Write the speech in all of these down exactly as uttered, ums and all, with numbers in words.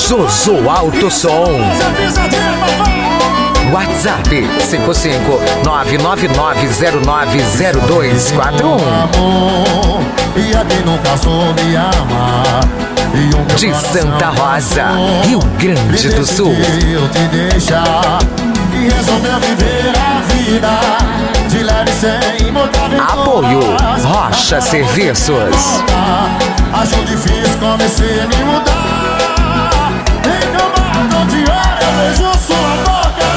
Jojo Alto Som. WhatsApp cinco cinco nove nove nove zero nove zero dois quatro um. De Santa Rosa, Rio Grande do Sul. Apoio Rocha Serviços. Acho difícil, comecei a me mudar. Reclamado de hora, eu vejo sua boca.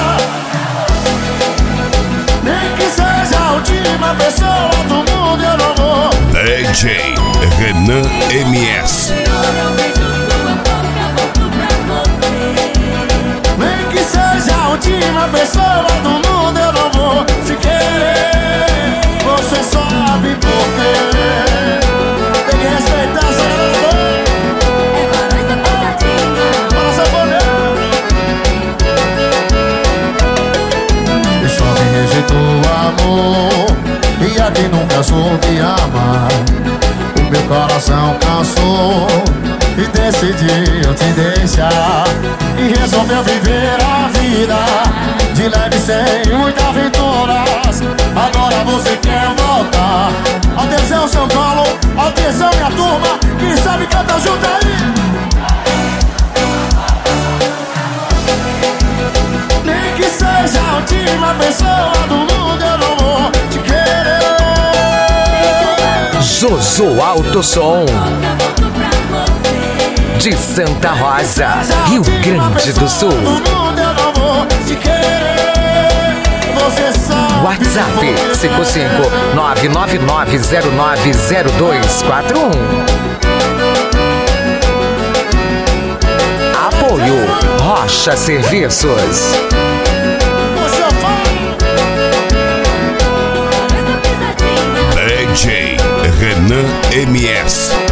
Nem que seja a última pessoa do mundo, eu não vou. D J Renan M S. Nem que seja a última pessoa do mundo, eu não vou te querer. Você sabe por quê. Tem que respeitar essa rejeitou o amor e a quem nunca soube amar. O meu coração cansou e decidiu te deixar. E resolveu viver a vida de leve sem muitas aventuras. Agora você quer voltar. Atenção São Paulo, atenção minha turma, quem sabe canta junto aí. Nem que seja a última pessoa do mundo, eu não vou te querer. Jojo Alto Som. De Santa Rosa, Rio Grande do Sul. WhatsApp cinco cinco nove nove nove zero nove zero dois quatro um. Apoio Rocha Serviços. D J Renan M S.